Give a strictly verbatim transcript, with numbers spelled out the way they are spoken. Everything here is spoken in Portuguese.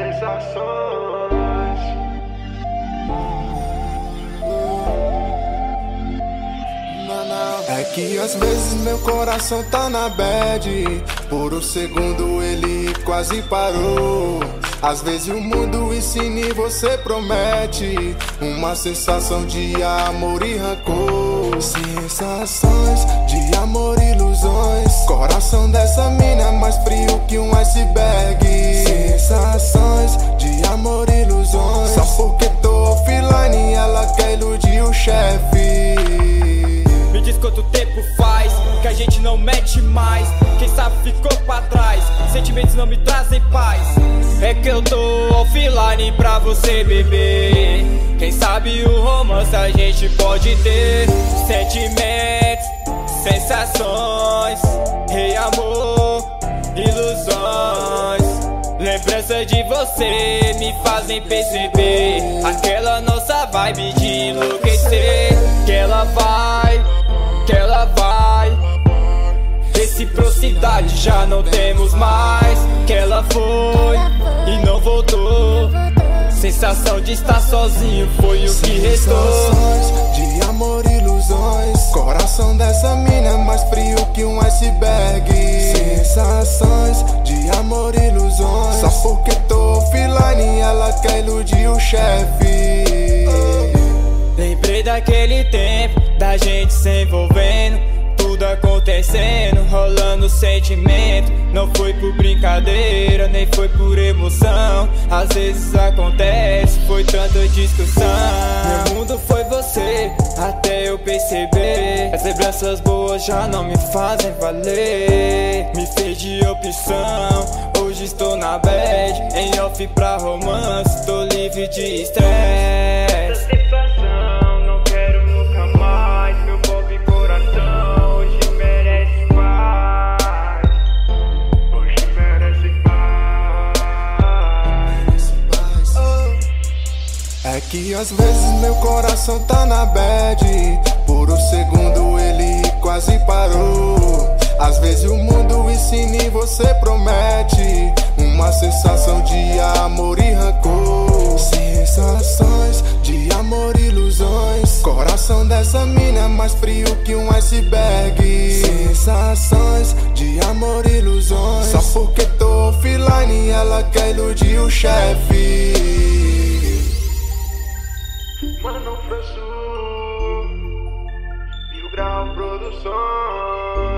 sensações. É que às vezes meu coração tá na bad. Por um segundo ele quase parou. Às vezes o mundo ensina e você promete uma sensação de amor e rancor. Sensações de amor e ilusões. Coração dessa mina é mais frio que um iceberg. Sensações de amor e ilusões. Só porque tô offline ela quer iludir o chefe. Me diz quanto tempo faz que a gente não mete mais. Quem sabe ficou pra trás. Sentimentos não me trazem paz. É que eu tô offline pra você, bebê. Quem sabe o romance a gente pode ter. Sentimentos, sensações, rei amor, ilusões. Lembranças de você me fazem perceber aquela nossa vibe de enlouquecer. Que ela vai, que ela vai. Reciprocidade já não temos mais. Que ela foi e não voltou. Sensação de estar sozinho foi o que restou. Sensações de amor e ilusões. Coração dessa mina é mais frio que um iceberg. Sensações de amor e ilusões. Só porque tô offline ela quer iludir o chefe. Lembrei daquele tempo, da gente se envolvendo, tudo acontecendo, rolando sentimento. Não foi por brincadeira, nem foi por emoção. Às vezes acontece, foi tanta discussão. Meu mundo foi você, até eu perceber. As lembranças boas já não me fazem valer. Me fez de opção, hoje estou na bad. Em off pra romance, tô livre de estresse. É que às vezes meu coração tá na bad. Por um segundo ele quase parou. Às vezes o mundo ensina e você promete uma sensação de amor e rancor. Sensações de amor e ilusões. Coração dessa mina é mais frio que um iceberg. Sensações de amor e ilusões. Só porque tô offline ela quer iludir o chefe. Mano, Franço, Mil Grau Produções.